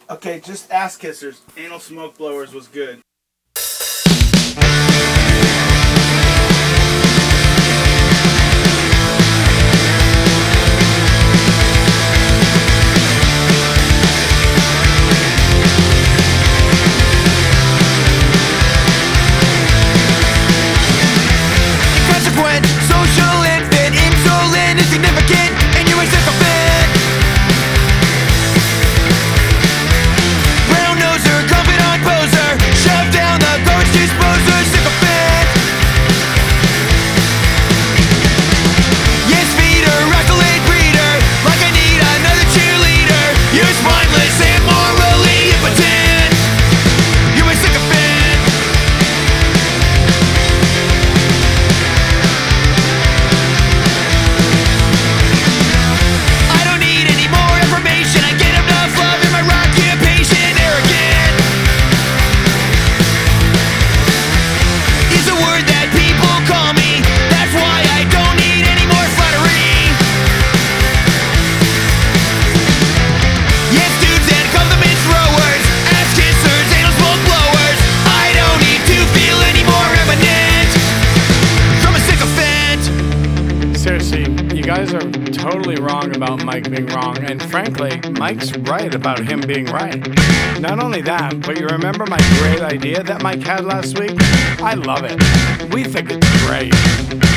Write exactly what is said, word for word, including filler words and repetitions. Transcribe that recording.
Okay, just ass kissers. Anal smoke blowers was good. Inconsequent, social, infant, insolent, insignificant, and you're a sycophant. Brown noser, confidant poser, shove down the garbage disposer, sycophant. Yes, feeder, accolade breeder, like I need another cheerleader. You're spineless and morally impotent. You're a sycophant. I don't need any more information. I get enough love in my occupation. Arrogant is a word that people call me. That's why I don't need any more flattery. Yes, dudes and compliment throwers, ass kissers, anal smoke blowers. I don't need to feel any more eminent from a sycophant. Seriously, you guys are totally wrong about Mike being wrong, and frankly, Mike's right about him being right. Not only that, but you remember my great idea that Mike had last week? I love it. We think it's great.